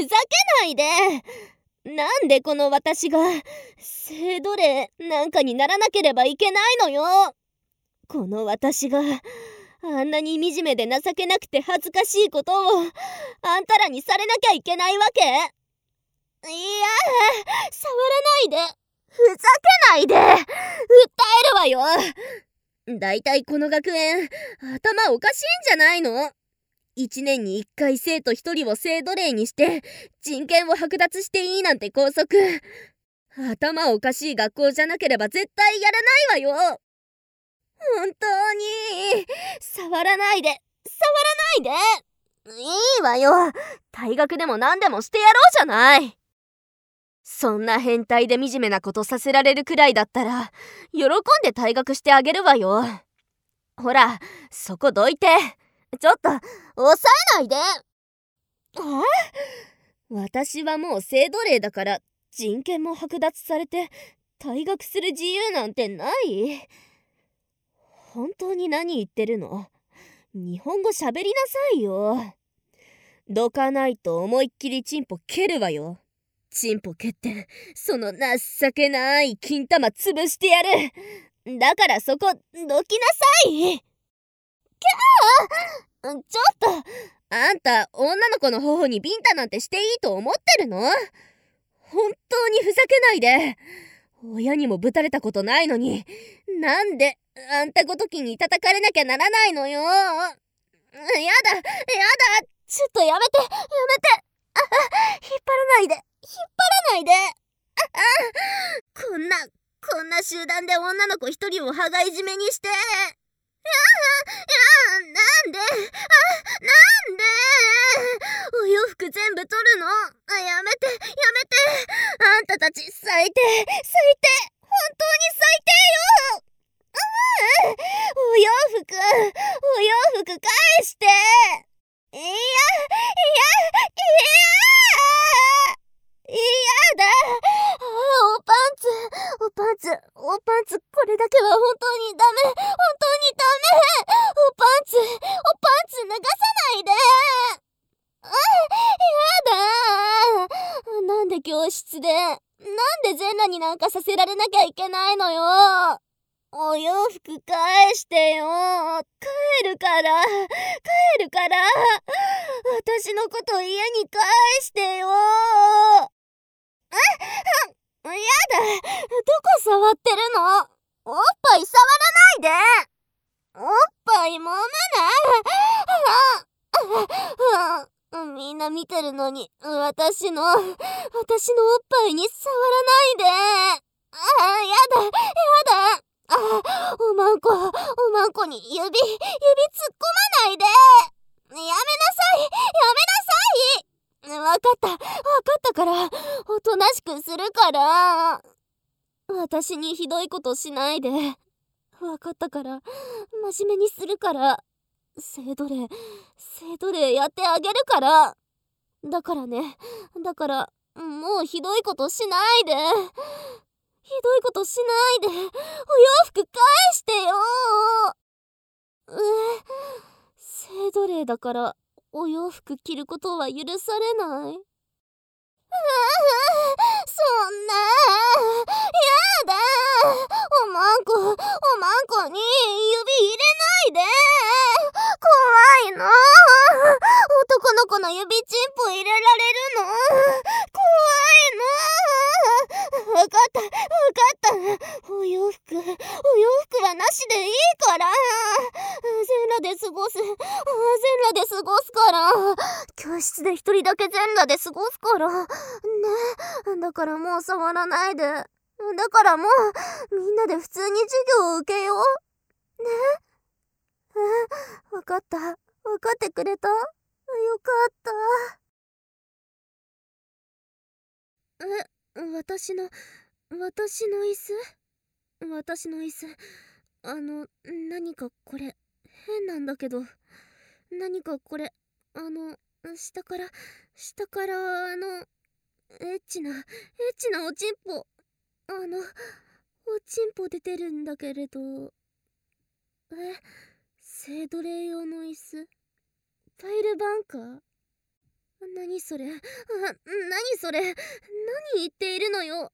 ふざけないで。なんでこの私が性奴隷なんかにならなければいけないのよ。この私があんなに惨めで情けなくて恥ずかしいことをあんたらにされなきゃいけないわけ？いや、触らないで。ふざけないで。訴えるわよ。だいたいこの学園頭おかしいんじゃないの？1年に1回生徒1人を性奴隷にして人権を剥奪していいなんて校則。頭おかしい学校じゃなければ絶対やらないわよ。本当に触らないで、触らないで。いいわよ。退学でも何でもしてやろうじゃない。そんな変態で惨めなことさせられるくらいだったら喜んで退学してあげるわよ。ほら、そこどいて。ちょっと押さえないで。私はもう性奴隷だから人権も剥奪されて退学する自由なんてない。本当に何言ってるの？日本語喋りなさいよ。どかないと思いっきりチンポ蹴るわよ。チンポ蹴ってその情けない金玉潰してやる。だからそこどきなさい。ちょっとあんた女の子の頬にビンタなんてしていいと思ってるの？本当にふざけないで。親にもぶたれたことないのになんであんたごときに叩かれなきゃならないのよ。やだちょっとやめて引っ張らないでこんな集団で女の子一人を羽交い締めにしてなんでお洋服全部取るの？やめてあんたたち最低本当に最低よ。お洋服返して。いやだ。おパンツこれだけは本当にダメ。おパンツ脱がさないで。やだ。なんで教室でなんで全裸になんかさせられなきゃいけないのよ。お洋服返してよ。帰るから私のこと家に返してよ。やだ。どこ触ってるの？おっぱい触らないで。おっぱい揉むな。みんな見てるのに私のおっぱいに触らないで。やだ。おまんこに指突っ込まないで。やめなさい。わかったからおとなしくするから。私にひどいことしないで。わかったから真面目にするから。性奴隷やってあげるから。だからもうひどいことしないで。お洋服返してよ。性奴隷だからお洋服着ることは許されない。そんなやだ。おまんこに指入れないで。怖いの。男の子の指チンポ入れられるの？怖いの。わかったお洋服はなしでいいから全裸で過ごすから教室で一人だけ全裸で過ごすからね。だからもう触らないで。だからもうみんなで普通に授業を受けようね。わかってくれた？よかった。私の椅子何かこれ変なんだけど。何かこれ下からエッチなおちんぽおちんぽ出てるんだけれど。性奴隷用の椅子タイルバンカー？ 何それ、何それ、何言っているのよ。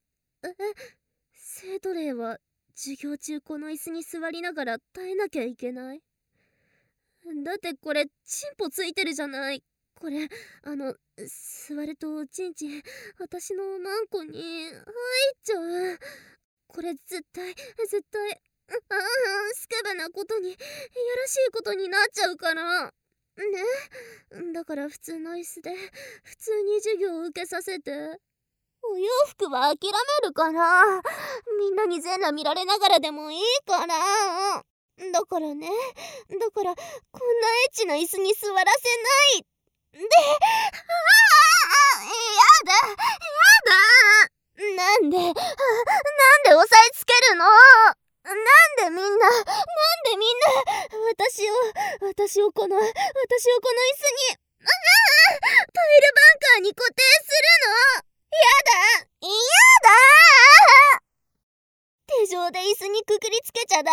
生徒令は授業中この椅子に座りながら耐えなきゃいけない。だってこれチンポついてるじゃない。これ座るとおちんちん私のマンコに入っちゃう。これ絶対スケベなことに、いやらしいことになっちゃうからね。だから普通の椅子で普通に授業を受けさせて。お洋服は諦めるから、みんなに全裸見られながらでもいいから。だからね、だからこんなエッチな椅子に座らせないで。やだ。なんで押さえつけるの。なんでみんな私をこの椅子にパイルバンカーに固定するの。やだ。手錠で椅子にくくりつけちゃダメ。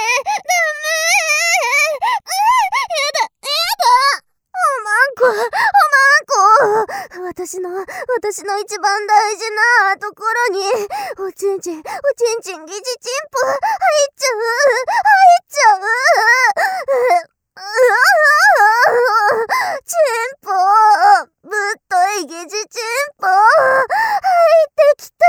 おまんこ、私の一番大事なところにおちんちん疑似チンポ入っちゃう。チンポ、ぶっとい疑似チンポ入ってきた。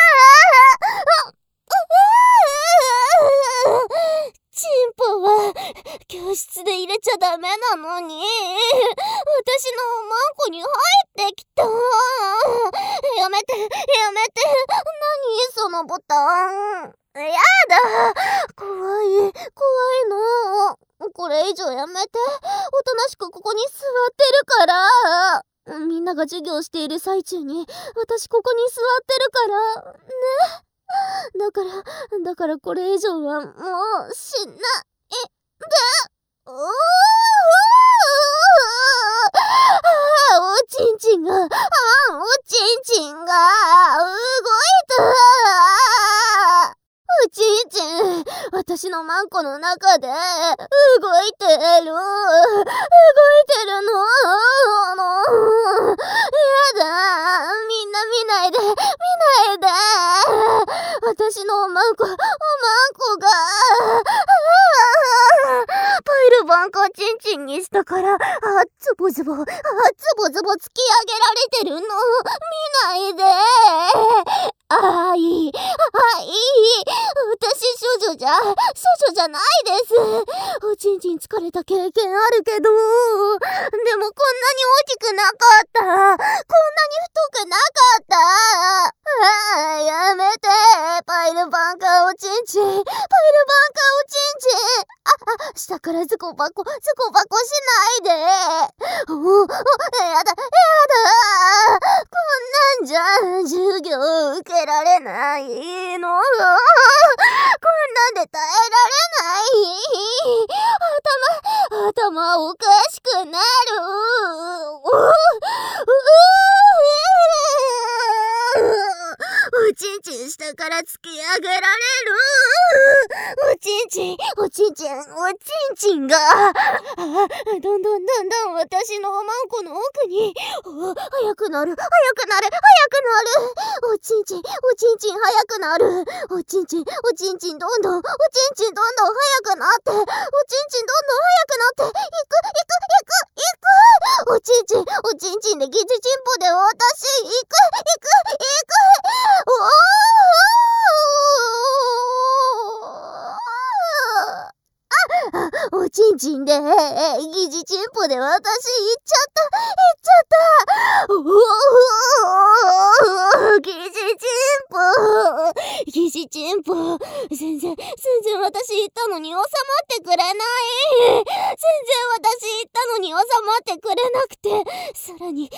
チンポは教室で入れちゃダメなのに、私のマンコに入ってきた。やめて。何そのボタン。やだ。怖いの。これ以上やめて。おとなしくここに座ってるから。みんなが授業している最中に私ここに座ってるからね。だからこれ以上はもうしないで。おちんちんが動いた。おちんちん私のマンコの中で動いてるの。やだ。みんな見ないで。私のマンコがパイルバンカーチンチンにしたからズボズボ突き上げられてるの見ないで。私少女じゃないです。おちんちん疲れた経験あるけど、でもこんなに大きくなかった。こんなに太くなかった。やめて。パイルバンカーおちんちん。下からズコバコしないで。やだ。こんなんじゃ授業受けられないの。こんなんで耐えられない。頭おかしくなる。おちんちん下から突き上げられる。おちんちんがどんどん私のマンコの奥に速くなる。おちんちん速くなる。おちんちんどんどん速くなって、おちんちんで疑似チンポで私行く。おちんちんで疑似チンポで私行っちゃった。疑似チンポ全然私言ったのに収まってくれない。収まってくれなくて、さらに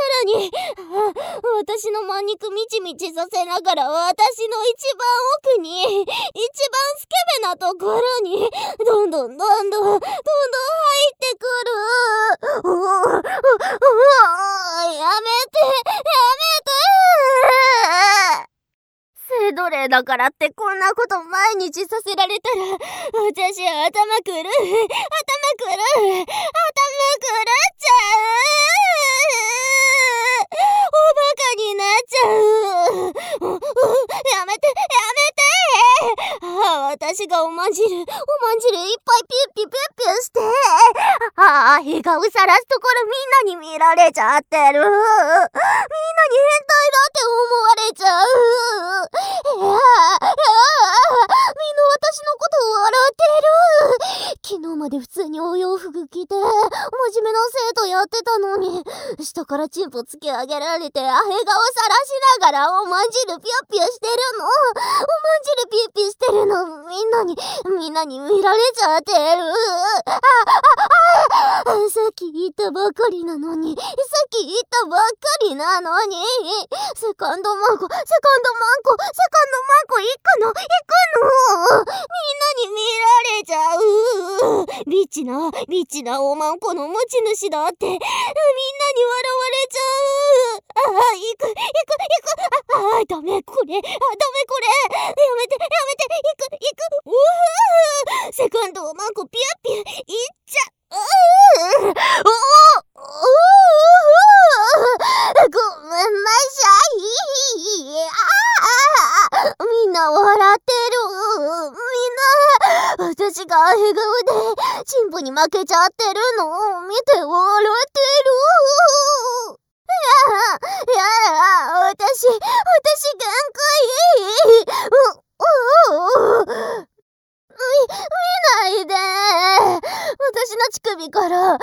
私のマン肉みちみちさせながら、私の一番奥に、一番スケベなところにどんどん入ってくる。やめて。性奴隷だからってこんなこと毎日させられたら、私は頭狂っちゃう。 私がおまんじるいっぱいピュッピュッピュッして、笑顔さらすところみんなに見られちゃってる。みんなに変態だって思われちゃう。みんな私のことを笑ってる。昨日まで普通にお洋服着て真面目な生徒やってたのに、下からチンポ突き上げられて笑顔さらしながらおまんじるピュッピュしてるの。おまんじるピュッピュしてるのみんなに見られちゃってる。さっき言ったばっかりなのに、セカンドマンコ行くの。みんなに見られちゃう。ビッチなおまんこの持ち主だってみんなに笑われちゃう。行く。ダメこれ。やめて。行く。セカンドおまんこピュッピュ行っちゃう。ごめんなさい。みんな笑ってる。私が笑顔でチンポに負けちゃってるのを見て笑ってる。私限界。見ないで。私の乳首から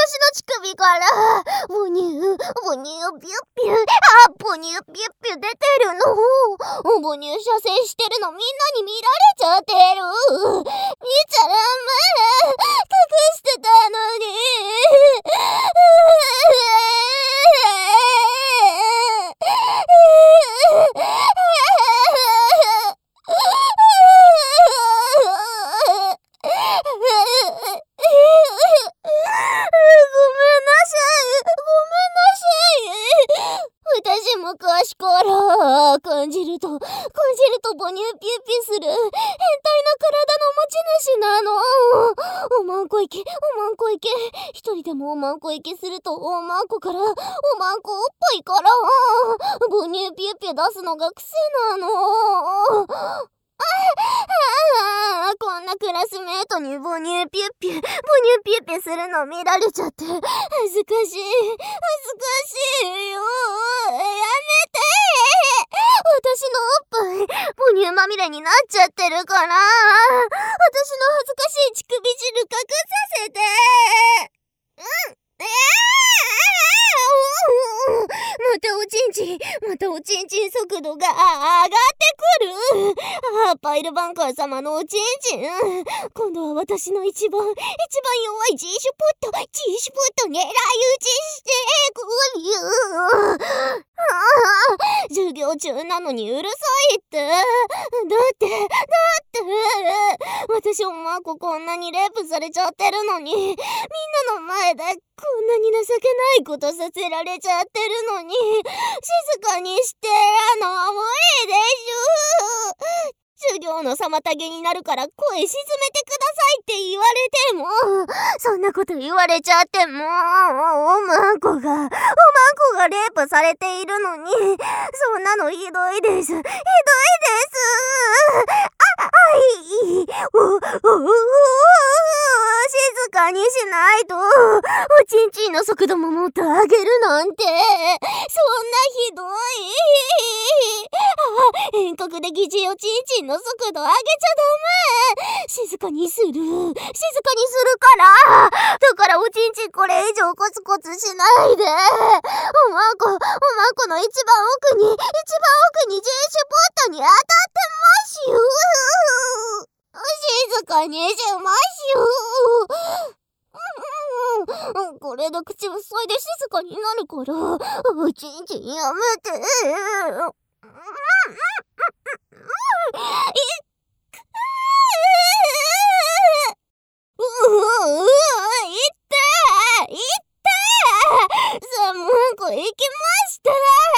ボニューピュッピュボニューピュッピュ出てるの。母乳射精してるのみんなに見られちゃってる。見ちゃダメ。隠してたのに。私昔から感じると母乳ピュッピュする変態な体の持ち主なの。おまんこ池一人でもおまんこ池するとおまんこからおまんこおっぱいから母乳ピュッピュ出すのが癖なの。こんなクラスメートに母乳ピュッピュするの見られちゃって恥ずかしいよ。やめて。私のおっぱい母乳まみれになっちゃってるから、私の恥ずかしい乳首汁隠させて。またおちんちん速度が上がってくる。パイルバンカー様のおちんちん。今度は私の一番弱い G シュポット狙い撃ちしてくる。授業中なのにうるさいって。だって私おまんここんなにレイプされちゃってるのに、みんなの前でこんなに情けないことさせられちゃってるのに、静かにして無理でしょ。授業の妨げになるから声沈めてくださいって言われても、そんなこと言われちゃっても、おまんこがレイプされているのに、そんなのひどいです。静かにしないと、おちんちんの速度ももっと上げるなんて、そんなひどい。遠隔で疑似おちんちんの速度上げちゃダメ。静かにするから。だからおちんちんこれ以上コツコツしないで。おまんこの一番奥に G シュポットに当たってますよ。静かにしますよ。これで口塞いで静かになるから、おちんちんやめて。さあもうこれ行きました。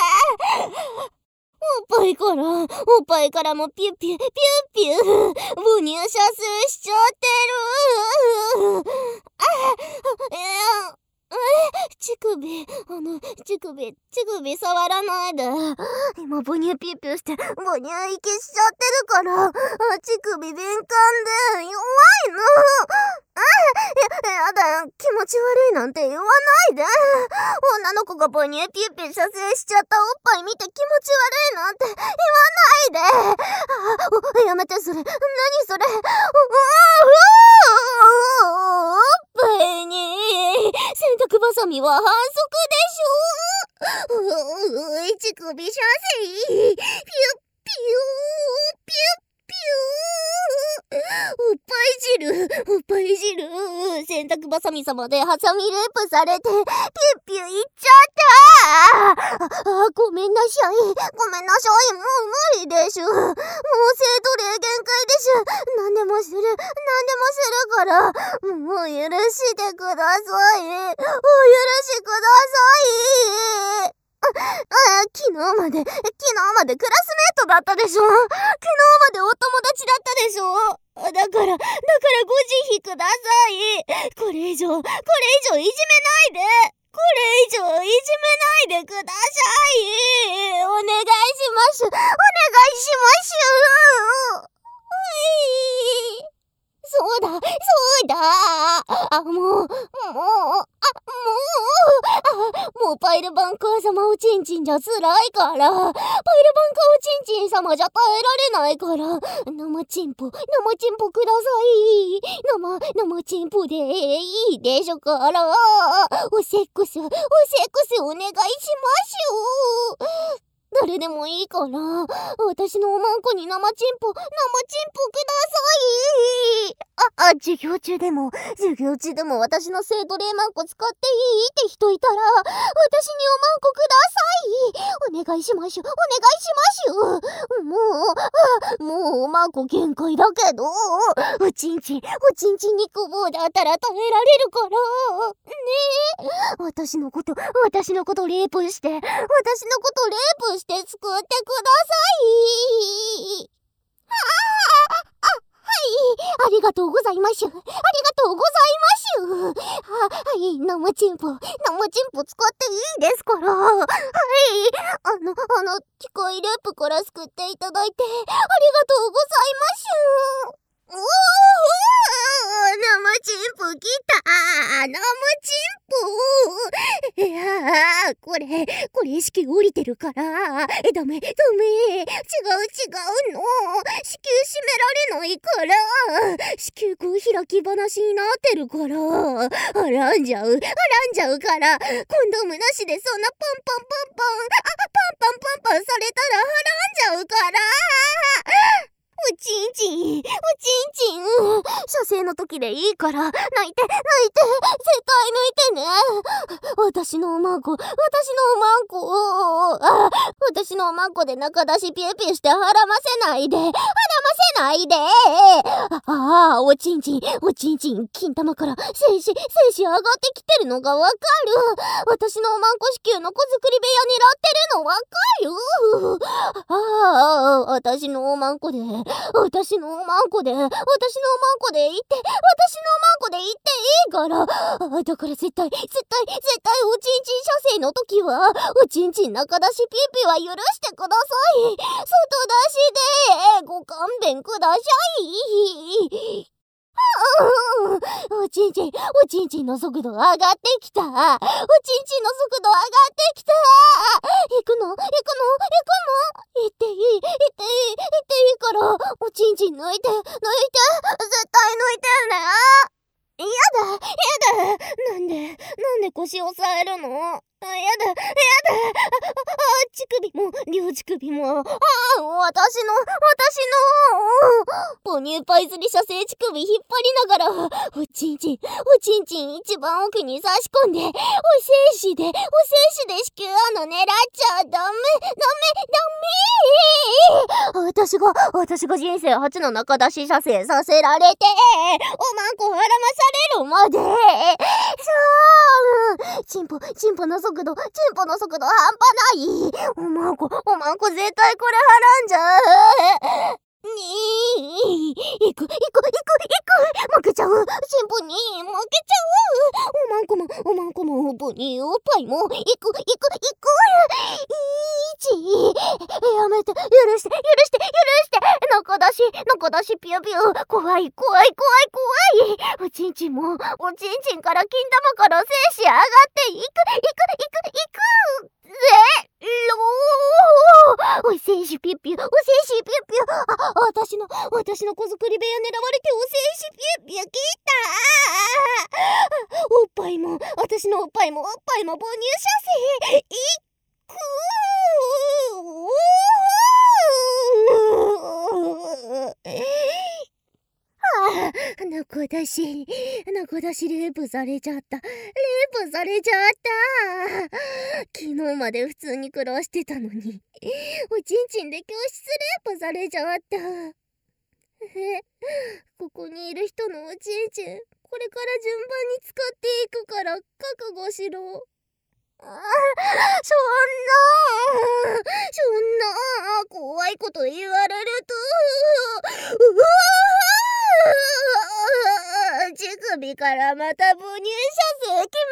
おっぱいからもピュッピュ母乳射精しちゃってる。 乳首、乳首触らないで。今母乳ピューピューして母乳息しちゃってるから、乳首敏感で弱いの。やだ、気持ち悪いなんて言わないで。女の子が母乳ピューピュー射精しちゃったおっぱい見て気持ち悪いなんて言わないで。やめて、それ。何それ。おっぱいに洗濯バサミは反則でしょ。乳首射精ピュッピューピューおっぱい汁洗濯バサミ様でハサミループされてピュッピューいっちゃった。ごめんなさい、もう無理でしゅ。もう生徒令限界でしゅ。何でもするからもう許してください。お許しください。昨日までクラスメートだったでしょ。昨日までお友達だったでしょ。だからご慈悲ください。これ以上いじめないで。これ以上いじめないでください。お願いします。そうだ。もうパイルバンカー様おちんちんじゃ辛いから。パイルバンカーおちんちん様じゃ耐えられないから。生チンポください。生チンポでいいでしょから。おセックスお願いしますよ。誰でもいいから、私のおまんこに生チンポください。授業中でも私の生徒霊マンコ使っていいって人いたら、私におまんこください。お願いしますよ。もうおまんこ限界だけど、おちんちん肉棒だったら耐えられるから。ねえ。私のことレイプして救ってください。ありがとうございます。はい、生チンポ使っていいですから。はい。機械レープから救っていただいてありがとうございます。生チンポ来た。いやー、これ意識降りてるから。ダメ。違うの。子宮閉められないから。子宮口開き話になってるから。はらんじゃうから。コンドームなしでそんなパンされたらはらんじゃうから。おちんちん射精の時でいいから泣いて絶対抜いてね。私のおまんこで中出しピューピューしてはらませないで。おちんちん金玉から精子上がってきてるのがわかる。私のおまんこ子宮の子作り部屋狙ってるのわかる。私のおまんこでいっていいから。だから絶対おちんちん射精の時はおちんちん中出しピューピューは許してください。外出しでご勘弁ください。おちんちんの速度上がってきた。行くの行っていいからおちんちん抜いて絶対抜いてね。やだなんで腰押さえるの。やだ乳首も両乳首も私の母乳パイズリ射精乳首引っ張りながらおちんちん一番奥に差し込んでお精子で子宮穴狙っちゃダメ。私が人生初の中出し射精させられておまんこはらまされるまでチンポの速度半端ない。おまんこ絶対これはらんじゃう。 行く。負けちゃう。新婦に負けちゃう。おまんこも母乳おっぱいも行く。やめて、許して。中出しピュピュ。怖い。おちんちんから金玉から精子上がって行く。おい、精子ピュピュ。私の子作り部屋狙われてお精子ピュピュ切った。おっぱいも、私のおっぱいも母乳射精。いく中出しレイプされちゃった。昨日まで普通に暮らしてたのに、おちんちんで教室レイプされちゃった。ここにいる人のおちんちん、これから順番に使っていくから覚悟しろ。そんな怖いこと言われると、乳首からまた母乳射精決